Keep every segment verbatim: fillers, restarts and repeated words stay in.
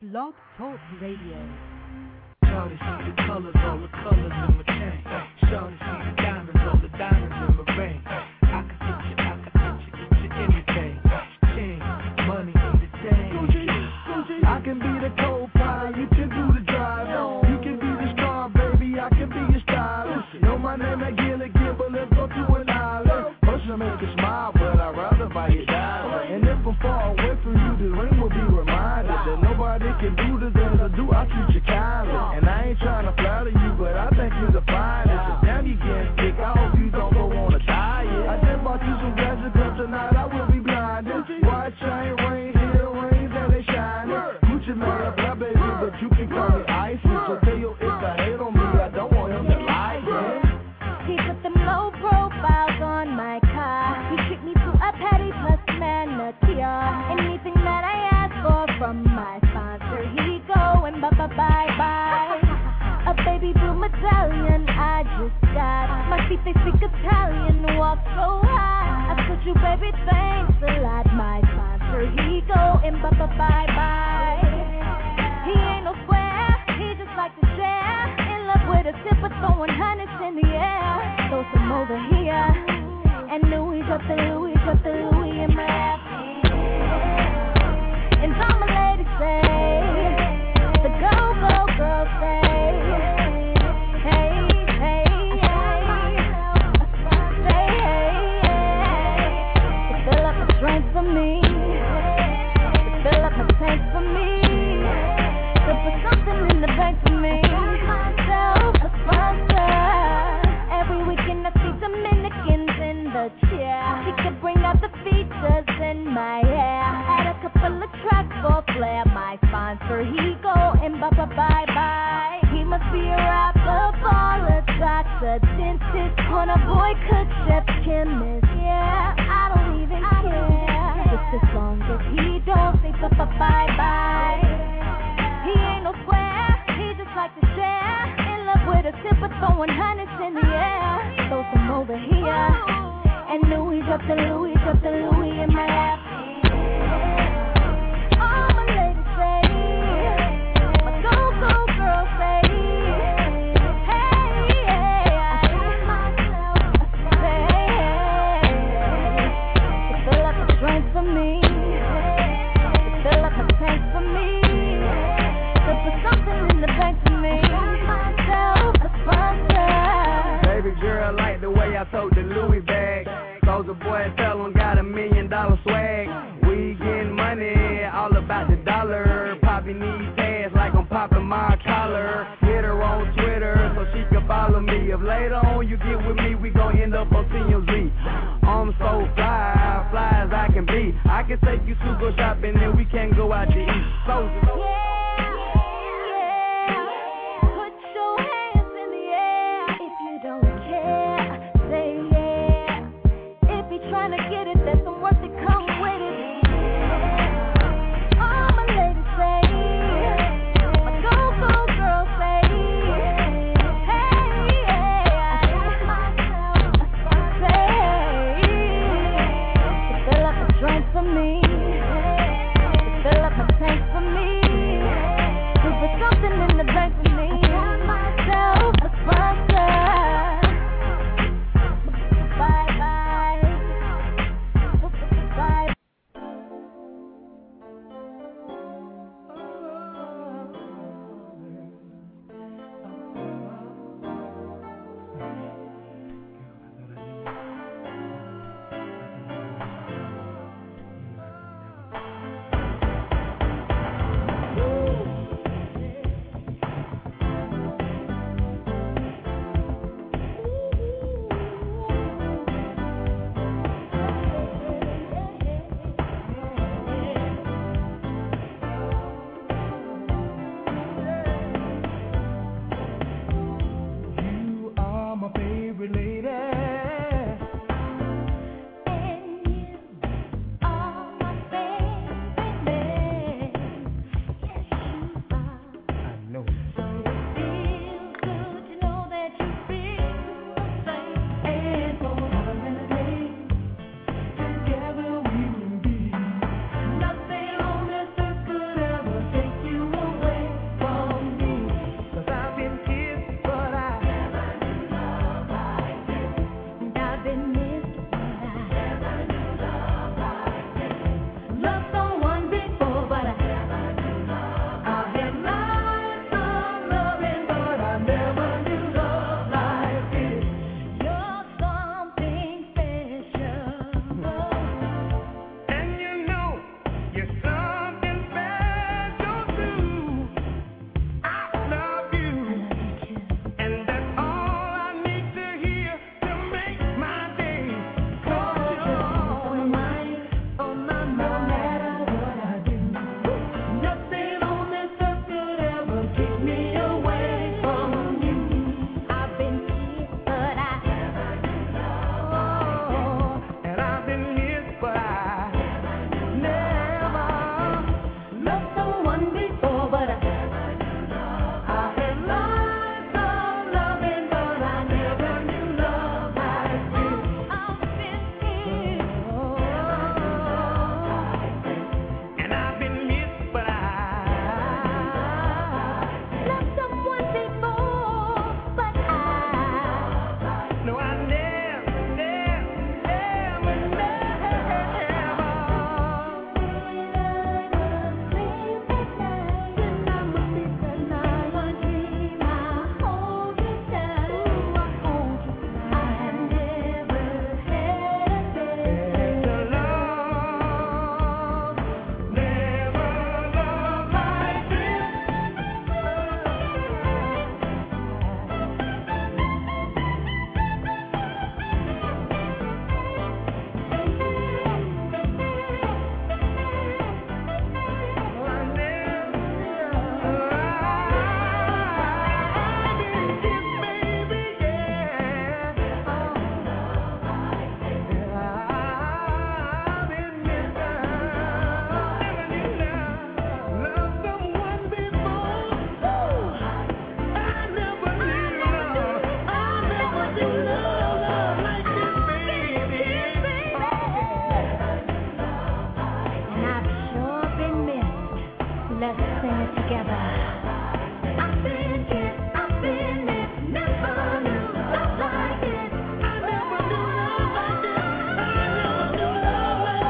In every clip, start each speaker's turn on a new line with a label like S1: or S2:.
S1: Blog Talk Radio.
S2: Shawty see the colors, all the colors in my chain. Shawty see the diamonds, all the diamonds in my ring. I can get you, I can get you, get you anything. King, money in the chain. I can be the co-pilot, you can do the driving. You can be the star, baby, I can be your stylist. Know my name, that Gilligan, but let's go to an island. First I make you smile, but I'd rather buy you diamonds. And if I'm far away from you, the ring will be reminded that nobody can do the things I do, I treat you kindly. And I ain't trying to flatter you, but I think you're the finest. And damn, you getting sick, I hope you don't go on a diet. I just bought you some glasses, cause tonight I will be blinded. White chain, rain, here, rings, and they shining. Gucci man, my baby, but you can call me Icy. So tell your if I hate on me, I don't want him to lie, yeah.
S3: He put them low profiles on my car. He treat me to a petty plus manicure. Anything that I ask for from my sponsor, he go and bye bye bye bye. A baby blue medallion I just got. My feet they speak Italian, walk so high. I told you baby thanks a lot. My sponsor he go and bye bye bye bye. He ain't no square, he just like to share. In love with a sip of throwing hundreds in the air. Throw some over here. And Louis drop the Louis, drop the Louis in my lap. And all my ladies say, the go go girls say, hey, hey, hey, say hey, hey, to fill up the strength for me, to fill up the tank for me, to put something in the bank for me, myself a sponsor. Every weekend I see Dominicans in the chair. She could bring out the features in my hair. Add a couple of tracks for flair. My sponsor, he go and bye bye bye bye. He must be a rapper, baller, doctor, dentist, corner boy, cook, chef, chemist. Yeah, I don't even care. Just as long as he don't say bye bye bye bye. He ain't no square, he just like to share. In love with a sip of throwing hundreds in the air. Throw some over here. And Louis drop the Louis, drop the Louis in my lap. All my ladies say, my go-go girls say, hey, hey, I see myself, say, hey, to fill up the strength for me, to fill up the tank for me, to put something in the bank for me, myself a sponsor.
S2: Baby girl like the way I told the Louis bag. Soldier boy tell him got a million dollar swag. We getting money, all about the dollar. Poppy needs ass like I'm popping my collar. Hit her on Twitter so she can follow me. If later on you get with me, we gon' end up on T M Z. I'm so fly, fly as I can be. I can take you to go shopping and we can go out to eat. Soldier.
S3: Yeah. Trying to get it, there's some work that comes with it. All my ladies say, my go-go girls say, hey, hey, I see myself, say, to fill up the strength for me, to fill up the tank for me, Let's sing it together. I've been here, I've been there, never knew love like it. I never knew love like this. I never knew love like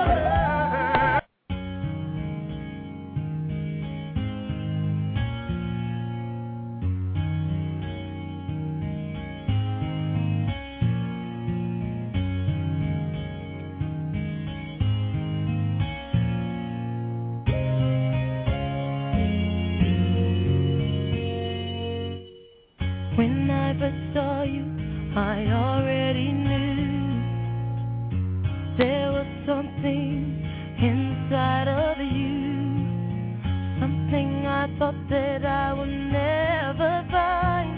S3: When I first saw you, I already knew there was something inside of you, something I thought that I would never find.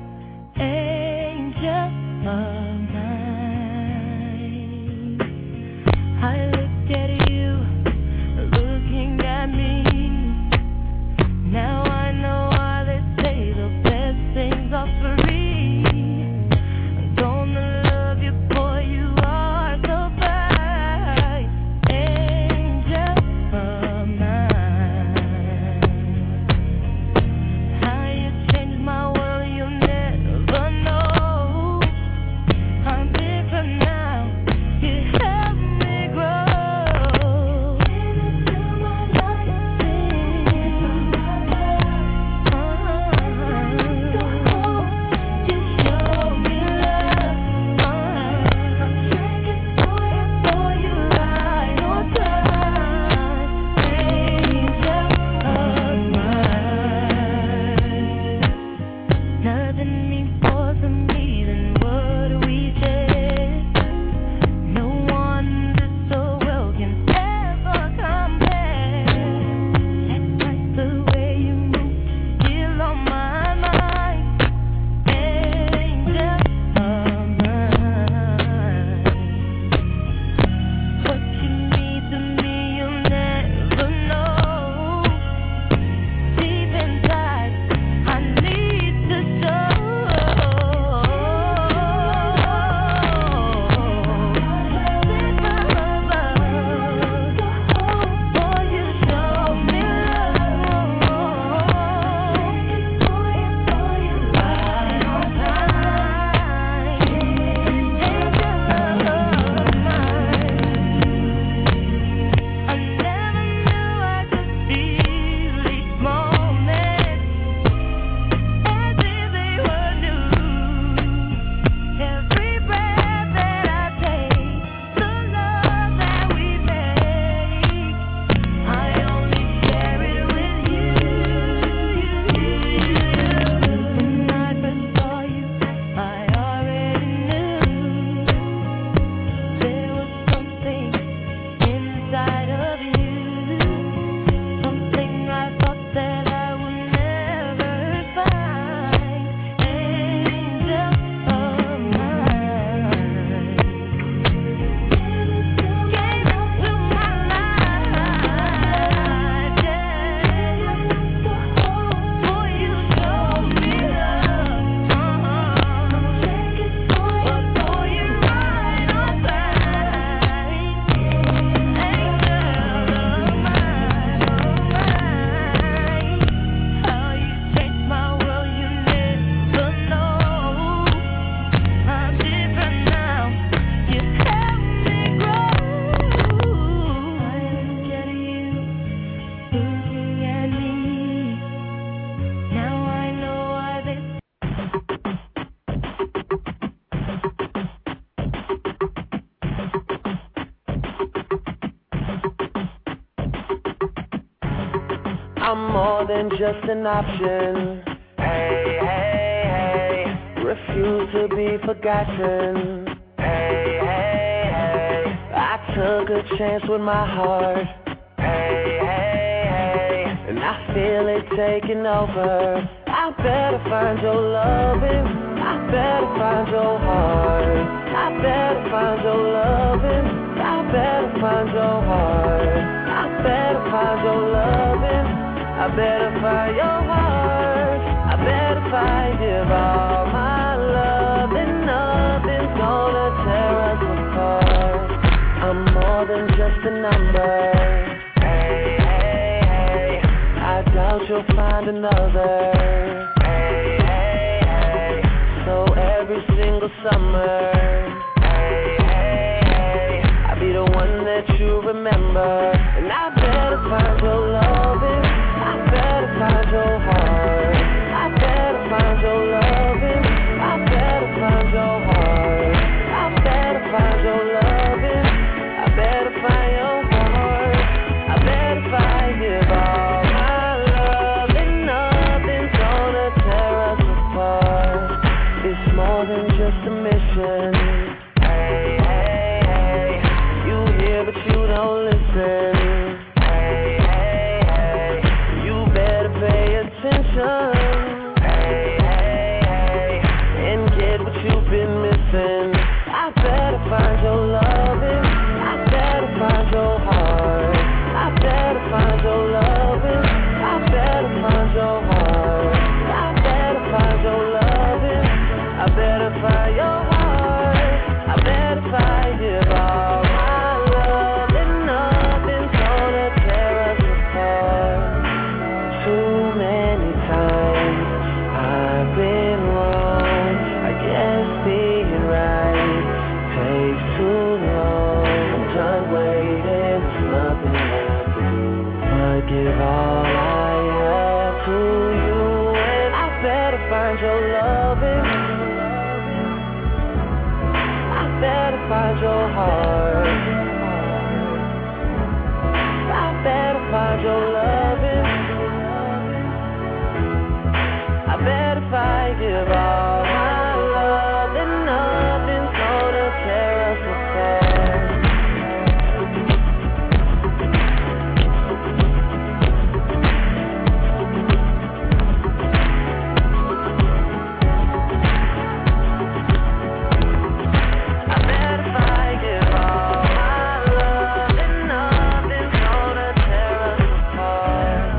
S3: Angel of mine, I looked at you, looking at me. Now I know why they say the best things are free. Gonna love you, boy, you are so fine. Angel of mine, how you changed my world, you'll never know. I'm different now, you help me grow. Into my life,
S1: I'm more than just an option. Hey, hey, hey. Refuse to be forgotten. Hey, hey, hey. I took a chance with my heart. Hey, hey, hey. And I feel it taking over. I better find your loving. I better find your heart. I better find your loving. I better find your heart. I better find your loving. I better find your heart. I better find it all. My love and nothing's gonna tear us apart. I'm more than just a number. Hey, hey, hey. you'll find another. Hey, hey, hey. So every single summer, hey, hey, hey, I'll be the one that you remember. And I better find your loving, I better find your heart, I better find your loving, I better find your heart, I better find your loving, I better find your heart, I better find give all my love and nothing's gonna tear us apart. It's more than just a mission. Hey, hey, hey, you hear but you don't listen. Hey, hey, hey, you better pay attention. Hey, hey, hey, and get what you've been missing. I better find your loving, I better find your heart, I better find your loving, I better find your heart, I better find your loving, I better find your heart, I better find it all. My love and nothing's gonna tear us apart. Too many times I've been wrong, I guess being right takes too long. I'm done waiting, there's nothing left to do but give all I have to you. And I better find your loving, I better find your heart, I better find your loving, I better find give all my love and nothing's gonna tear us apart. I better find give all my love and nothing's gonna tear us apart.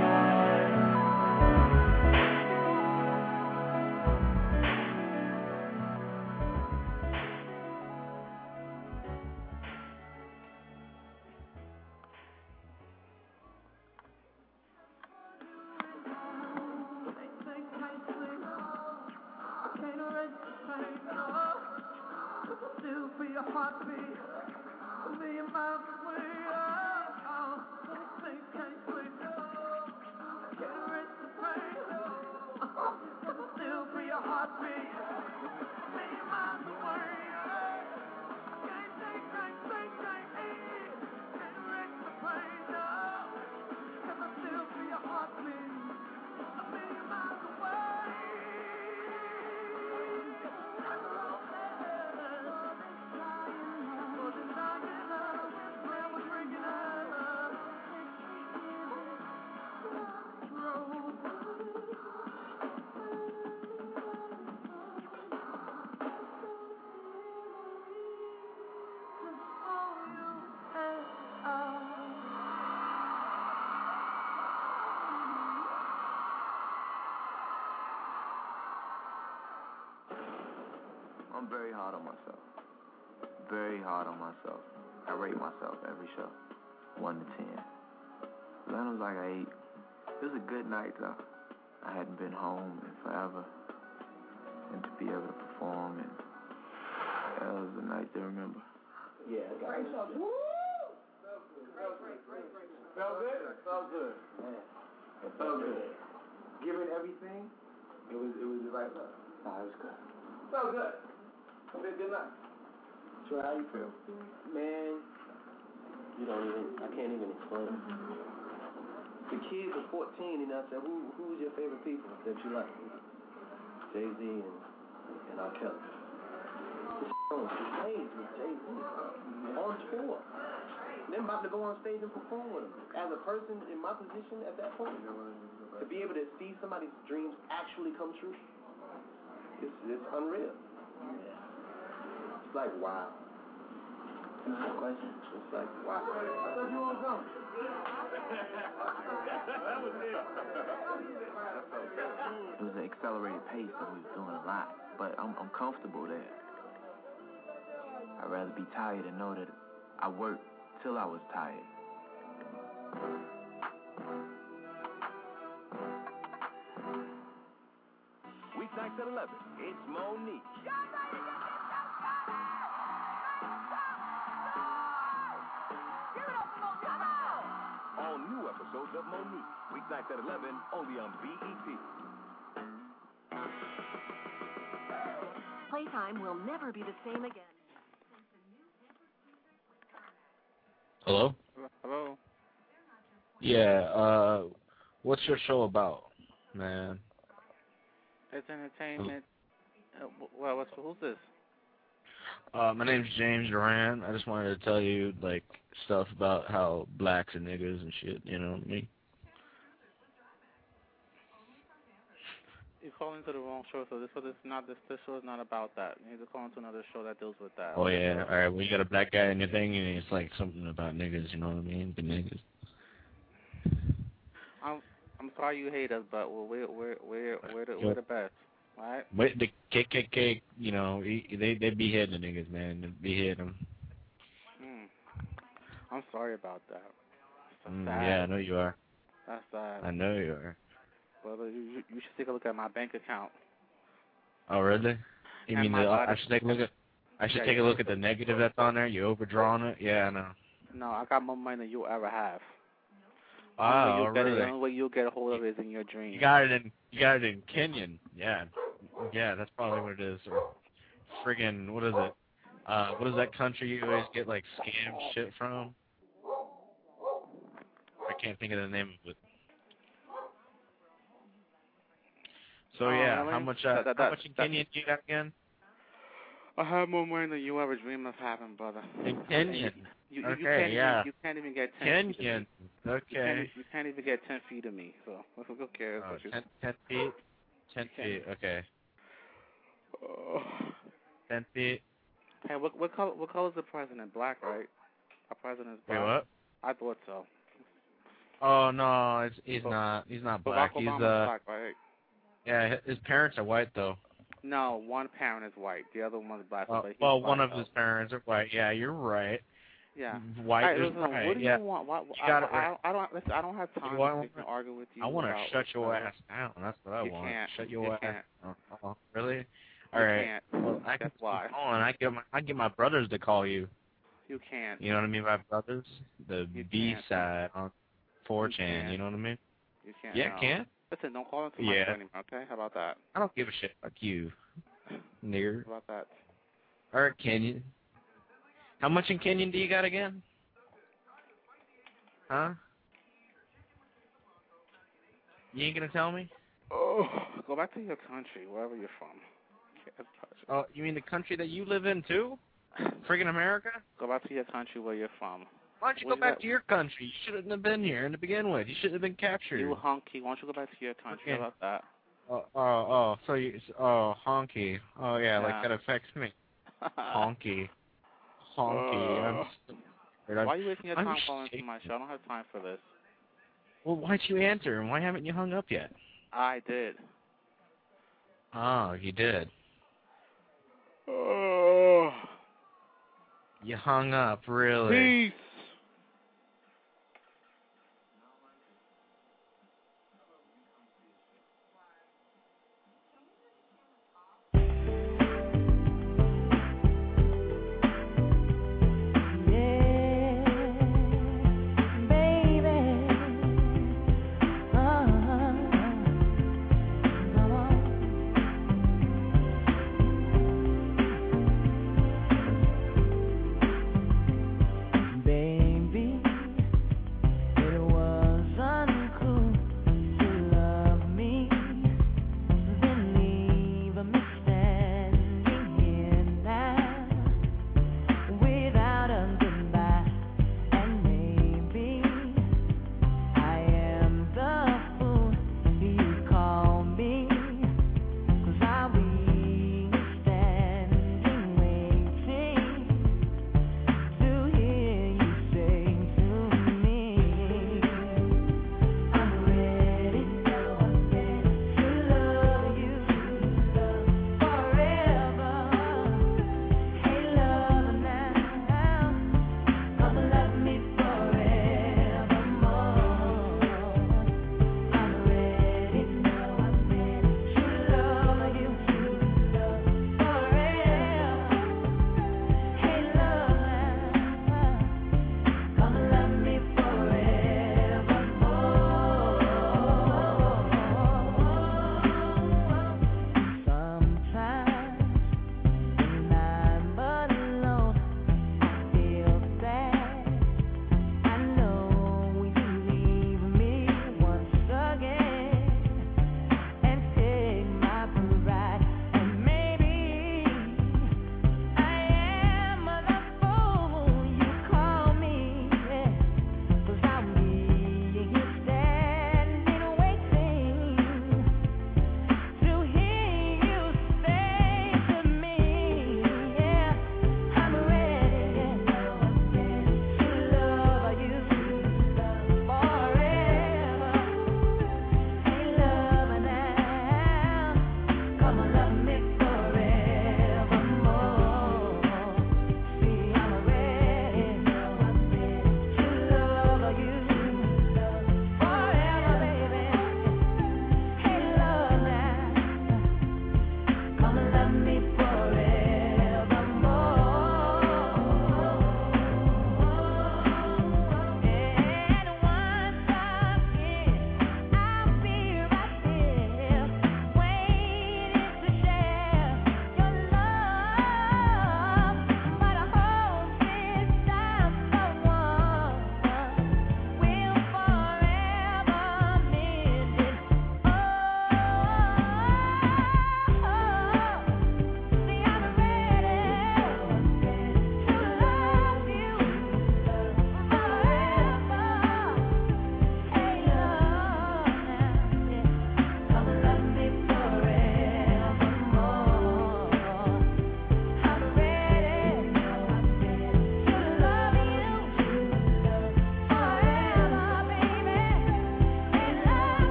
S2: Still be a heartbeat, a million miles away. Oh, oh, think can't sleep, can't erase the pain. Still be a heartbeat, a million miles away. Can't think, think, think, think, can't erase the pain. Cause I still be a heartbeat, a million miles away.
S4: I'm very hard on myself. Very hard on myself. I rate myself every show, one to ten. Atlanta's like an eight. It was a good night though. I hadn't been home in forever, and to be able to perform, and that was a night to remember.
S5: Yeah, great show. Woo! Felt good. Felt good. Felt good. Man, it felt good. Given everything, it was it was like that. Nah, it was good. Felt good. It was a good night.
S6: So how you feel?
S5: Man, you don't even. I can't even explain. The kids are fourteen, and I said, "Who who's your favorite people that you like?" Jay-Z and and R. Kelly. On stage with Jay-Z on tour. Then about to go on stage and perform with him. As a person in my position at that point, to be able to see somebody's dreams actually come true, it's it's unreal. It's like wow. Another question. It's like wow. I thought you were coming. That was it.
S4: It was an accelerated pace, so we was doing a lot. But I'm I'm comfortable there. I'd rather be tired and know that I worked till I was tired.
S7: Weeknights at eleven. It's Monique. All new episodes of Monique. Weeknights at eleven, only on B E T.
S8: Playtime will never be the same again.
S9: Hello?
S10: Hello?
S9: Yeah, uh, what's your show about, man?
S10: It's entertainment. Uh, well, what's, who's this?
S9: Uh, my name's James Duran. I just wanted to tell you, like, stuff about how blacks are niggas and shit, you know what I mean?
S10: You call into the wrong show, so this, so this not this this show is not about that. You need to call into another show that deals with that.
S9: Oh, yeah. All right, well, you got a black guy in your thing, and it's like something about niggas, you know what I mean? The niggas.
S10: I'm I'm sorry you hate us, but well, we're we're we're we're the, we're the best, right?
S9: Wait, the K K K, you know, they they behead the niggas, man. They behead them.
S10: Hmm. I'm sorry about that. That's
S9: Mm,
S10: sad.
S9: yeah, I know you are.
S10: That's sad.
S9: I know you are.
S10: Brother, you you you should take a look at my bank account.
S9: Oh, really? You
S10: And
S9: mean
S10: my
S9: the,
S10: body-
S9: I should take a look at I should
S10: Yeah,
S9: take a
S10: you
S9: look
S10: should.
S9: at the negative that's on there? You overdrawn it? Yeah, I know.
S10: No, I got more money than you'll ever have. The
S9: Oh,
S10: only way you'll get it,
S9: really?
S10: the only way you'll get a hold of it is in your dreams.
S9: You got it in you got it in Kenyan. Yeah. Yeah, that's probably what it is. Or friggin' what is it? Uh what is that country you always get like scam shit from? I can't think of the name of it. So
S10: Oh,
S9: yeah,
S10: really?
S9: how much uh,
S10: That- that-
S9: how
S10: that-
S9: much in
S10: that-
S9: Kenyan you got again?
S10: I have more money than you ever dream of having, brother.
S9: In Kenyan.
S10: You, you,
S9: Okay,
S10: you can't
S9: yeah.
S10: Even, you can't even get ten feet of
S9: Kenyan.
S10: me. You can't,
S9: Okay.
S10: you can't even get ten feet of me. So who cares?
S9: Oh,
S10: what you-
S9: ten, ten feet. Ten
S10: Ten.
S9: feet. Okay.
S10: Oh.
S9: Ten feet.
S10: Hey, what what color what color is the president? Black, right? Our president is
S9: Wait,
S10: black.
S9: what?
S10: I thought so.
S9: Oh no, it's, he's
S10: But-
S9: not. He's not
S10: But
S9: black.
S10: Barack
S9: He's
S10: Obama's
S9: uh.
S10: black, right?
S9: Yeah, hi- his parents are white though.
S10: No, one parent is white. The other one's black.
S9: Uh,
S10: but he's
S9: well,
S10: white,
S9: one of
S10: though.
S9: his parents are white. Yeah, you're right.
S10: Yeah.
S9: White
S10: Hey,
S9: is
S10: listen,
S9: right.
S10: What do
S9: yeah.
S10: you want? What,
S9: You
S10: I,
S9: got it
S10: I,
S9: right.
S10: I, I don't. Listen, I don't have time
S9: You want-
S10: to sit and argue with you.
S9: I want to
S10: about
S9: shut your
S10: whatever.
S9: ass down. That's what I
S10: You
S9: want.
S10: can't.
S9: Shut your
S10: You
S9: ass.
S10: can't.
S9: Oh, oh, really?
S10: You
S9: All right.
S10: can't.
S9: Well, I can
S10: That's why.
S9: keep going. I get my I get my brothers to call you.
S10: You can't.
S9: You know what I mean by brothers? The
S10: You
S9: B
S10: can't.
S9: side on four chan.
S10: can't.
S9: You know what I mean?
S10: You can't.
S9: Yeah,
S10: no.
S9: can.
S10: Listen, don't call into my
S9: Yeah.
S10: show anymore, okay? How about that?
S9: I don't give a shit. Fuck you, nigger.
S10: How about that?
S9: All right, Kenyan. How much in Kenyan do you got again? Huh? You ain't gonna tell me?
S10: Oh, go back to your country, wherever you're from. Can't touch it.
S9: Oh, you mean the country that you live in too? Friggin' America?
S10: Go back to your country where you're from.
S9: Why don't you
S10: What
S9: go
S10: is
S9: back
S10: that?
S9: to your country? You shouldn't have been here to begin with. You should have been captured.
S10: You hunky. Why don't you go back to your country?
S9: Okay.
S10: How about that?
S9: Oh, oh, oh, so you, oh, honky. Oh, yeah, like
S10: Yeah.
S9: that affects me. Honky. Honky. I'm,
S10: Why are you wasting your
S9: I'm
S10: time calling into
S9: shaking.
S10: my show? I don't have time for this.
S9: Well, why'd you answer? And why haven't you hung up yet?
S10: I did.
S9: Oh, you did.
S10: Oh.
S9: You hung up, really.
S10: Peace.
S1: Baby,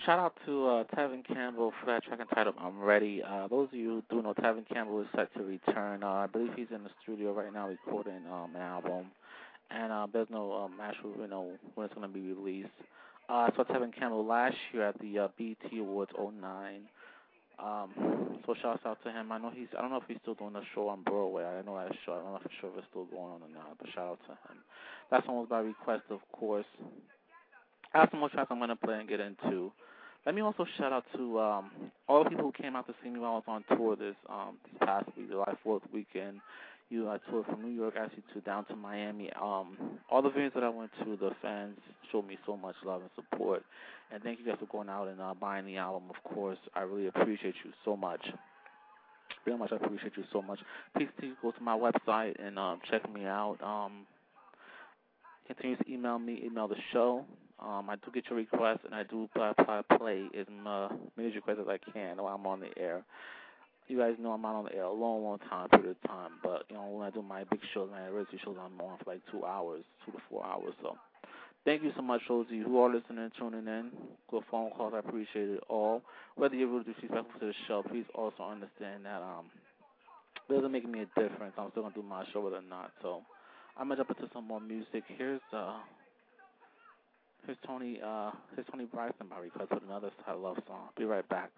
S10: shout out to uh, Tevin Campbell for that track entitled I'm Ready. Uh, those of you who do know, Tevin Campbell is set to return. Uh, I believe he's in the studio right now recording um, an album. And uh, there's no um, actual, you know, when it's going to be released. Uh, I saw Tevin Campbell last year at the uh, B E T Awards oh nine. Um, so shouts out to him. I know he's, I don't know if he's still doing the show on Broadway. I know that show. I don't know if sure if it's still going on or not, but shout out to him. That song was by request, of course. I have some more tracks I'm going to play and get into. Let me also shout out to um, all the people who came out to see me while I was on tour this um, this past week, July fourth weekend. You I toured from New York actually to down to Miami. Um, all the venues that I went to, the fans showed me so much love and support. And thank you guys for going out and uh, buying the album, of course. I really appreciate you so much. Very much I appreciate you so much. Please, please go to my website and um, check me out. Um, continue to email me, email the show. Um, I do get your requests, and I do play, play, play as many requests as I can while I'm on the air. You guys know I'm not on the air a long, long time, period of time. But, you know, when I do my big shows, my anniversary shows, I'm on for like two hours, two to four hours. So thank you so much, those of you who are listening and tuning in. Good phone calls, I appreciate it all. Whether you're really disrespectful to the show, please also understand that um, it doesn't make me a difference. I'm still going to do my show whether or not. So I'm going to jump into some more music. Here's uh, here's Tony, uh, here's Tony Bryson by request with another I Love song. Be right back.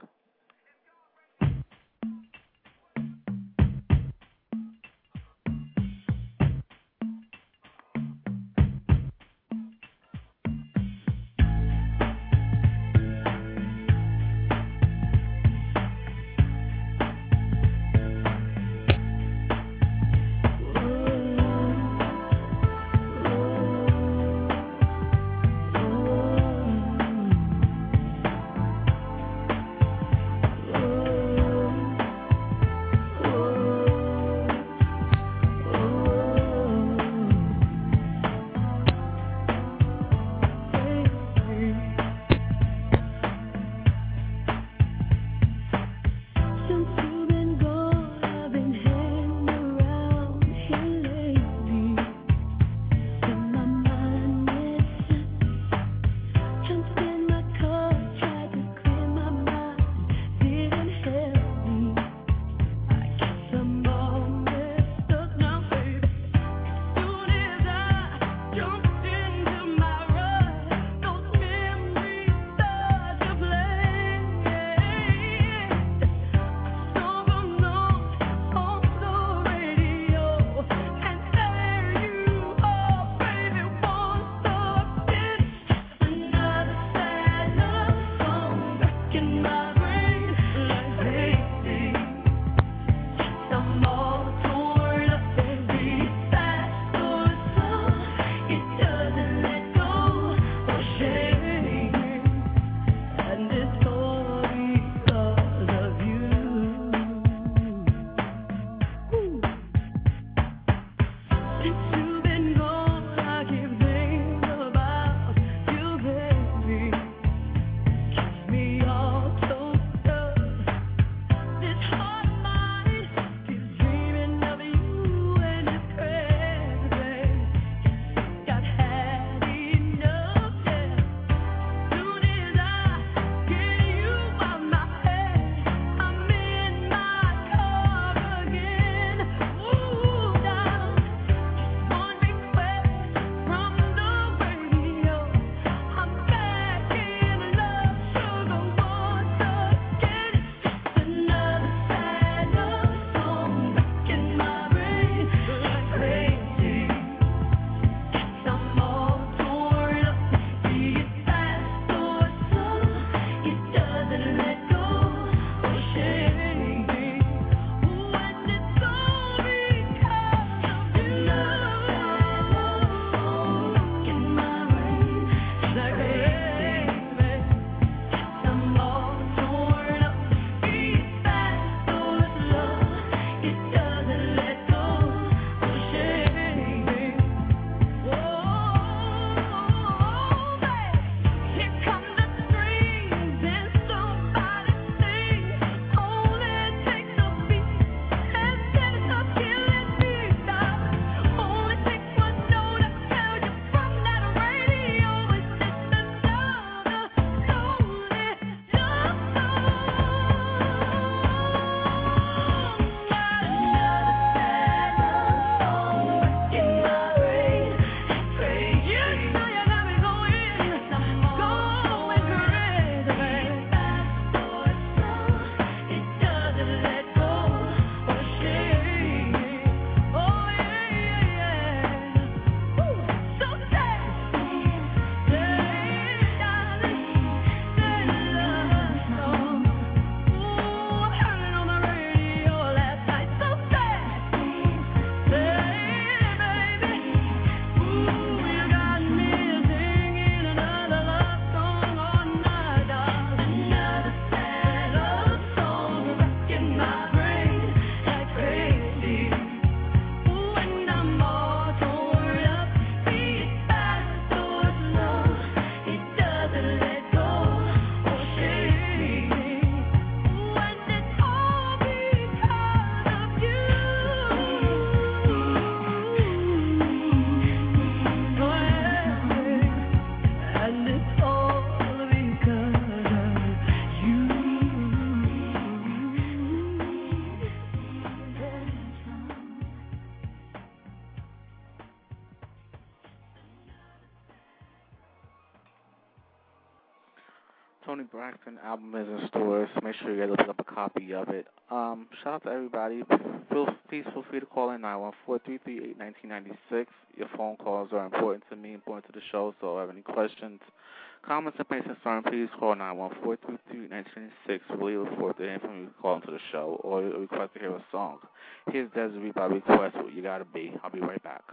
S10: Tony Braxton album is in stores. Make sure you guys pick up a copy of it. Um, shout out to everybody. Feel, please feel free to call in nine one four, three three eight, one nine nine six. Your phone calls are important to me, important to the show, so if you have any questions, comments, and any concern, please call nine one four, three three eight, one nine nine six. Really look forward to hearing from you. Call into the show or request to hear a song. Here's Desiree by request. What you gotta be. I'll be right back.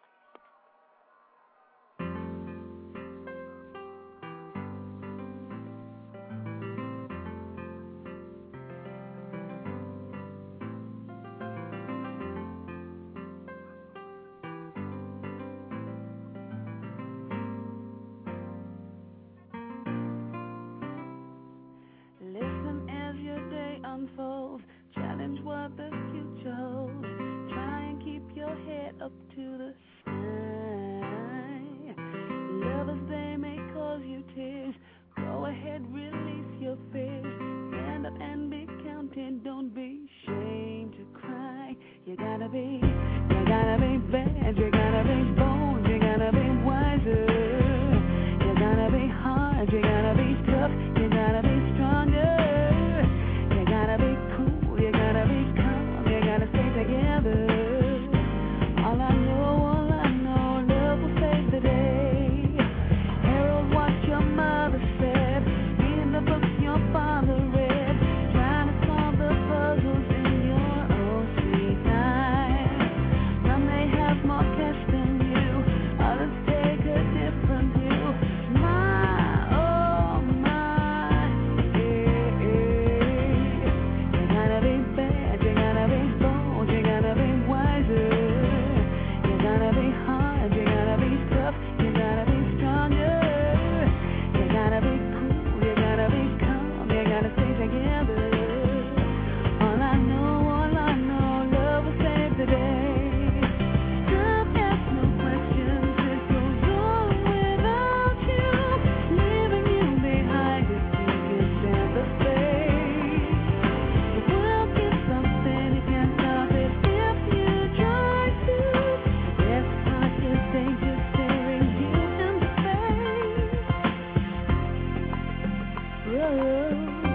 S3: Unfolds, challenge what the future holds. Try and keep your head up to the sky. Lovers, they may cause you tears. Go ahead, release your fears. Stand up and be counted. Don't be ashamed to cry. You gotta be, you gotta be bad. You gotta be bold. You gotta be wiser. You gotta be hard. You gotta be tough. You gotta be stronger. You gotta be cool, you gotta be calm, you gotta stay together. All I know, all I know, love will save the day. Harold, what your mother said, reading the books your father read, trying to solve the puzzles in your own sweet time. Some may have more cash than you, others take a different view. My, oh my, yeah, yeah. You gotta be bad, you gotta be bold, you gotta be wiser. You gotta be hard, you gotta be tough, you gotta be stronger. You gotta be cool, you gotta be calm, you gotta stay together. All I know, all I know, love will save the day. Love asks no questions, it goes on without you, leaving you behind if you can stand the space. The world gives something you can't stop it if you try to. The best part is they just staring you in the face. Whoa.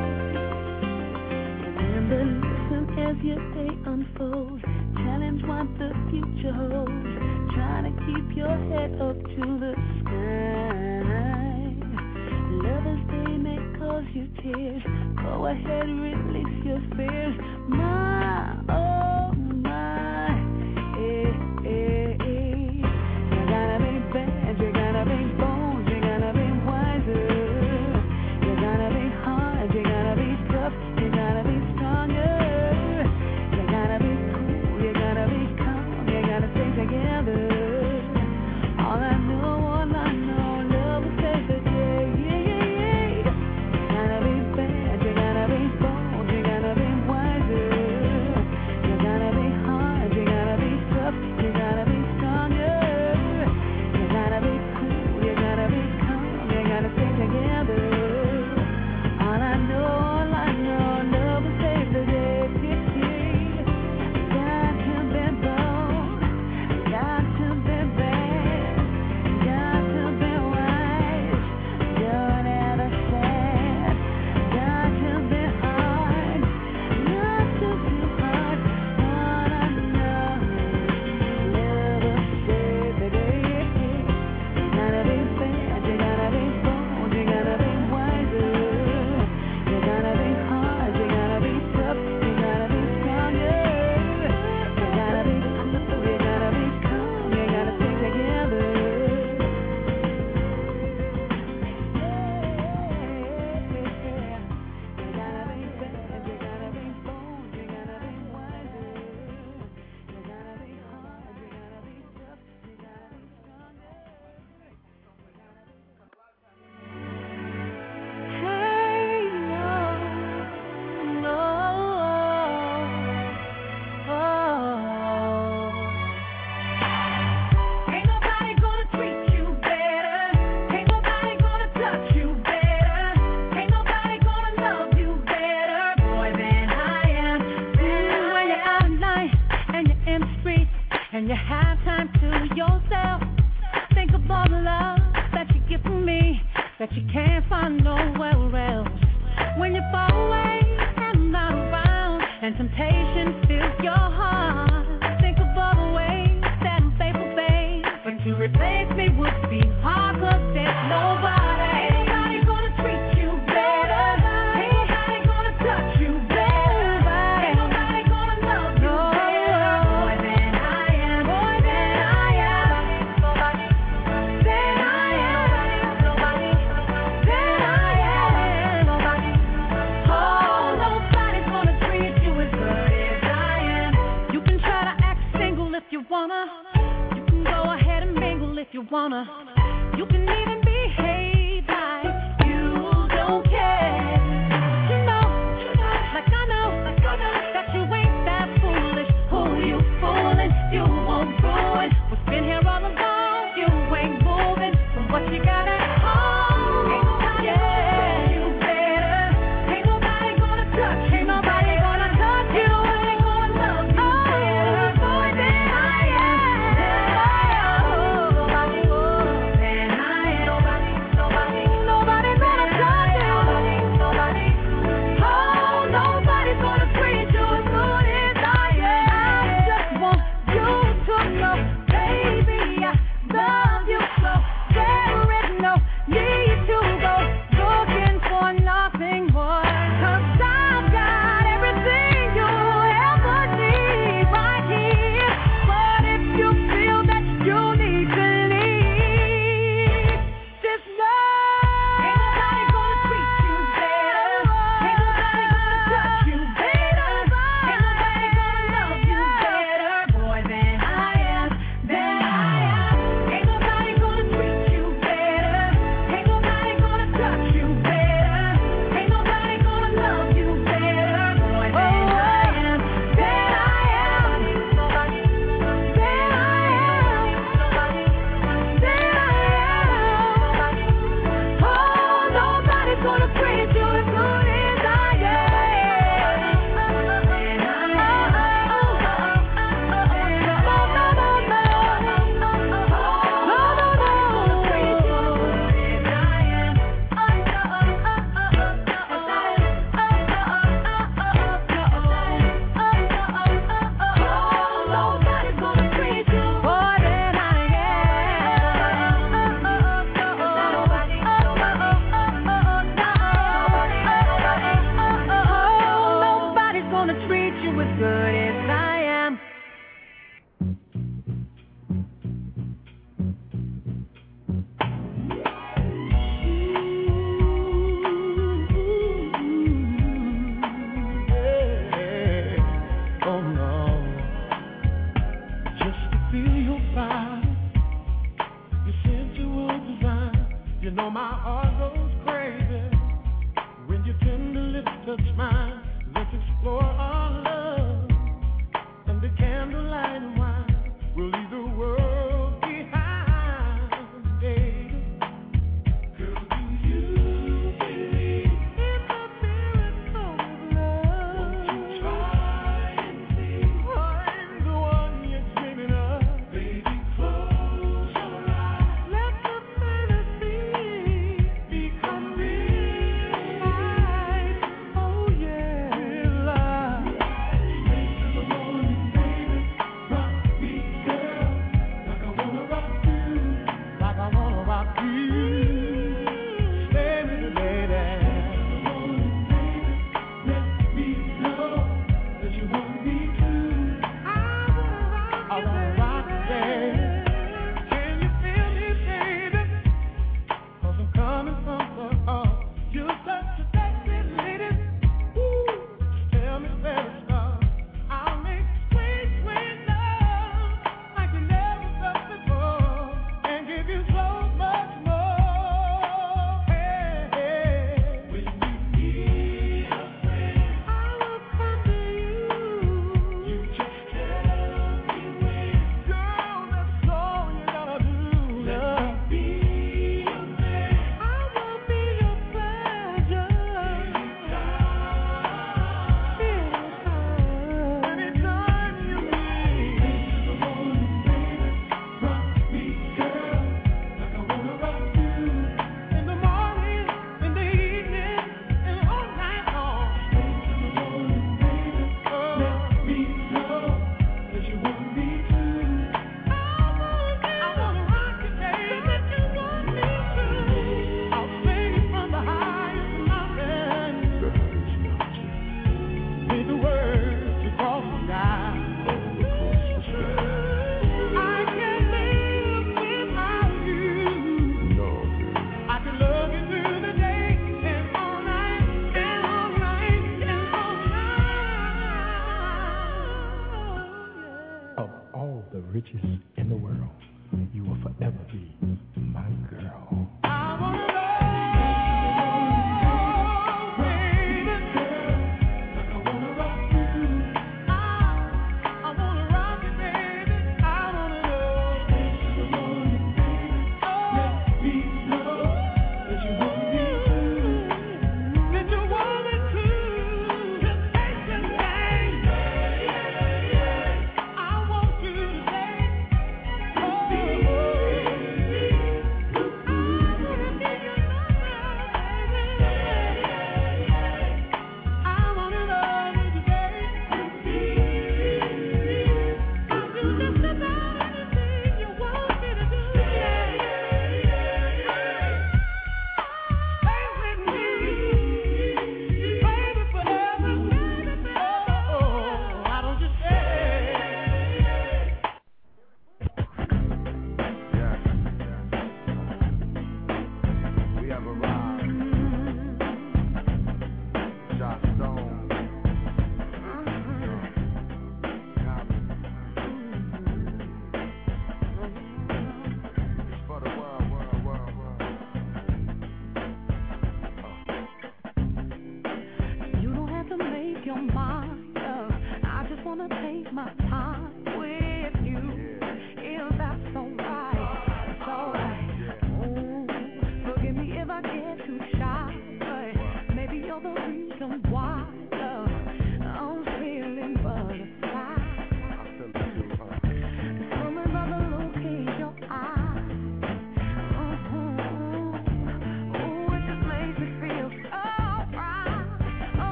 S3: Remember, listen as your day unfolds. Challenge what the future holds. Try to keep your head up to the sky. Lovers, they may cause you tears. Go ahead, release your fears. My, oh my, eh, eh, eh. You gotta be bad, you gotta be bold, you gotta be wiser. You gotta be hard, you gotta be tough, you gotta be stronger. You gotta be cool, you gotta be calm, you gotta stay together. All I know, all I know, love will save the day. Yeah, yeah, yeah. You gotta be bad, you gotta be bold, you gotta be wiser. You gotta be hard, you gotta be tough, you gotta be stronger. You gotta be cool, you gotta be calm, you gotta stay together. All I know, all I know, love will save the day. Got to be bold, got to be bad, got to be wise, don't ever sad. Got to be hard, not to be hard. All I know, love will save the day. You gotta be bad, you gotta be bold, you gotta be wiser. You gotta be hard, you gotta be tough, you gotta be stronger. You gotta be cool, you gotta be calm, you gotta stay together. You gotta be bad, you gotta be bold, you gotta be wiser. You gotta be hard, you gotta be tough, you gotta be stronger. Hey, no, no, oh. Ain't nobody gonna treat you better. Ain't nobody gonna touch you better. Ain't nobody gonna love you better, boy, than I am. And when you're out at night and you're in the street and you have time to yourself, think of all the love that you get from me, that
S11: that you can't find nowhere else. When you're far away and not around, and temptation fills your heart, think of other ways that I'm faithful, babe. But to replace me would be hard, 'cause there's nobody, ain't nobody gonna treat you better. Ain't nobody gonna touch you better. Ain't nobody gonna love you better. More than I am, more than I am. Nobody, than I am. Nobody, than I am. Nobody. Oh, nobody's gonna treat you as good as I am. You can try to act single if you wanna. You can go ahead and mingle if you wanna. You can even behave like you don't care. You know, like I know, that you ain't that foolish. Who you fooling? You won't ruin what's been here all along. You ain't moving from what you got at home. Ain't nobody gonna treat you better. Ain't nobody gonna touch you. Ain't nobody gonna touch you. Ain't gonna love you better. More than I am. Nobody, than I am. Nobody, nobody, nobody's gonna touch you. Nobody, oh, nobody's gonna treat you as good as I am. I just want you to know, baby, I love you so. There is no need to go looking for nothing more. 'Cause I've got everything you ever need right here. But if you feel that you need to leave, just know ain't nobody gonna treat you better. Ain't nobody gonna touch you better. Ain't nobody gonna love you better. More than I am, than I am. Ain't nobody gonna treat you better. Ain't nobody gonna touch you better. Ain't nobody gonna love you better. More than I am, than I am. Nobody, than I am. Nobody, than I am. Oh, nobody's gonna treat you as good as I am. And nobody's gonna treat you more than I am. Nobody, nobody's gonna treat you as good as I am.
S2: Oh no, just to feel your body, your sensual design. You know my heart goes crazy when your tender lips touch mine. Let's explore our love under candlelight and wine. We'll leave the world behind, baby. Girl, do you believe in the miracle of love? Won't you try and see? I'm the one you're dreaming of. Baby, close your eyes. Let the fantasy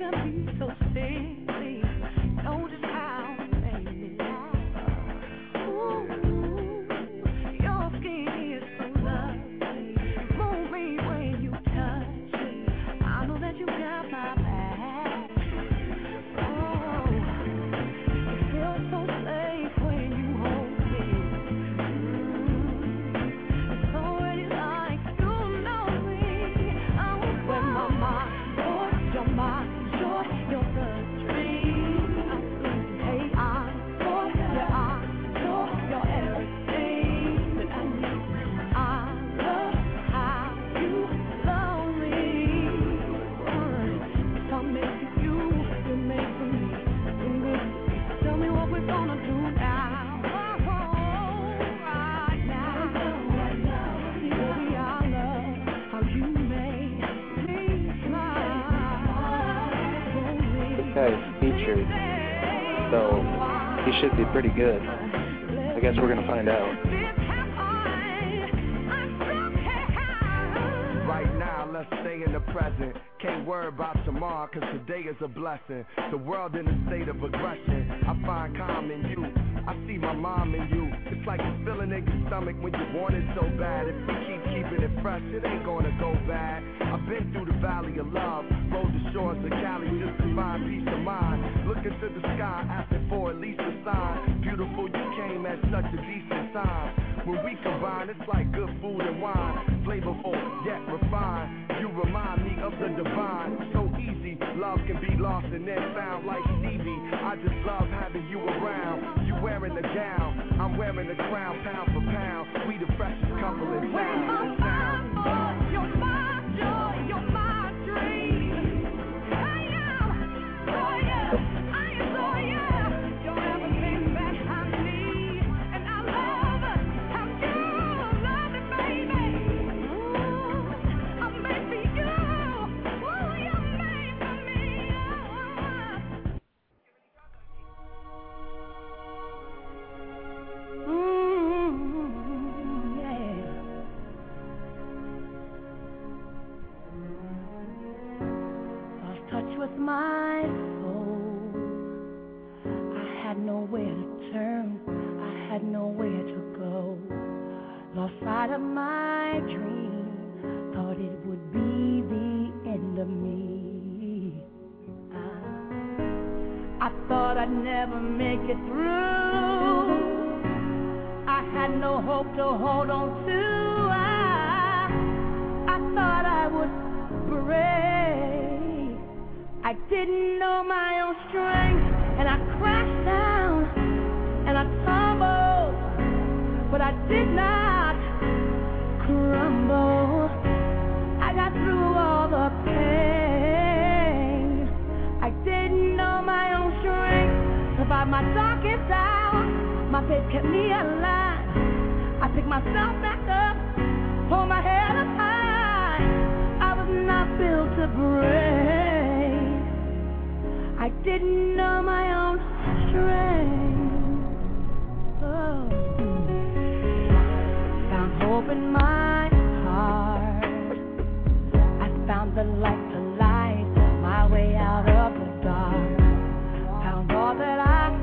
S12: So he should be pretty good. I guess we're going to find out.
S13: Right now, let's stay in the present. Can't worry about tomorrow, cause today is a blessing. The world in a state of aggression. I find calm in you. I see my mom in you. It's like a feeling in your stomach when you want it so bad. If we keep keeping it fresh, it ain't gonna go bad. I've been through the valley of love, rode the shores of Cali just to find peace of mind. Looking to the sky, asking for at least a sign. Beautiful, you came at such a decent time. When we combine, it's like good food and wine. Flavorful, yet refined. You remind me of the divine. So easy, love can be lost and then found like Stevie. I just love having you around. You wearing the gown, I'm wearing the crown. Pound for pound, we the freshest couple in town. You're my joy, you're my dream. I am, oh yeah, I adore you. You're everything that I need, and I love how you love it, baby. Ooh, I'm made for you. Ooh, you're made for me. Mm-hmm, yeah. Lost touch with my soul. I had nowhere to turn. I had nowhere to go. Lost sight of my dream. Thought it would be the end of me. I, I thought I'd never make it through. I had no hope to hold on to. I, I thought I would break. I didn't know my own strength, and I crashed down, and I tumbled, but I did not crumble. I got through all the pain. I didn't know my own strength. Survived my darkest hour. My faith kept me alive. I picked myself back up, hold my head up high. I was not built to break. I didn't know my own strength. Oh. Found hope in my heart. I found the light to light my way out of the dark. Found all that I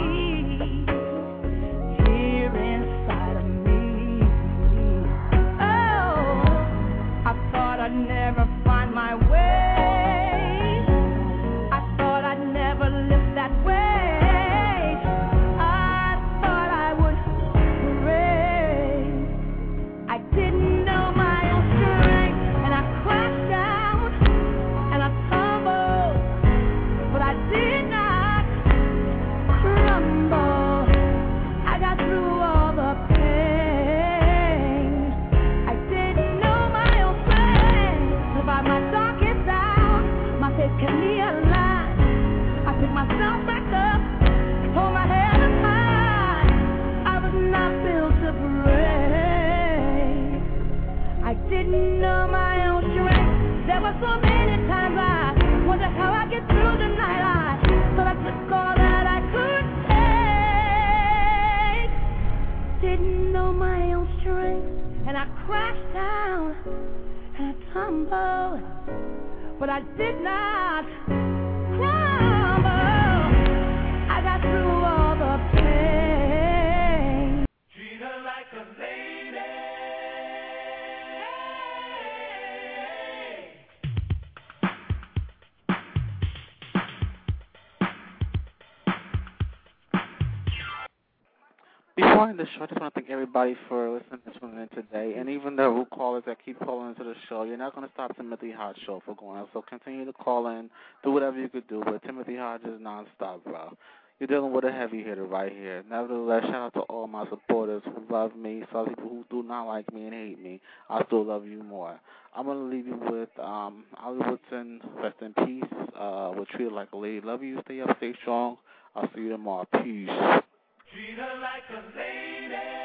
S13: I'd never find my way. I thought I'd never live that way. I thought I would break. I didn't know my own strength, and I crashed down, and I tumbled, but I did not crumble. I got through all the pain. I didn't know my own strength. By my darkest hour, my faith kept me alive. I picked myself back up, hold my head up high. I was not built to break. I didn't know my own strength. There were so many times I wondered how I get through the night. I thought I took all that I could take. Didn't know my own strength, and I crashed down. And I tumbled, but I did not
S10: before I end the show, I just want to thank everybody for listening to tuning in today, and even the root callers that keep calling into the show. You're not going to stop Timothy Hodge show for going on, so continue to call in, do whatever you could do, but Timothy Hodge is nonstop, bro. You're dealing with a heavy hitter right here. Nevertheless, shout out to all my supporters who love me, some people who do not like me and hate me. I still love you more. I'm going to leave you with um, Ollie Woodson, rest in peace, uh, we're treated like a lady. Love you, stay up, stay strong. I'll see you tomorrow. Peace.
S2: Treat her like a lady.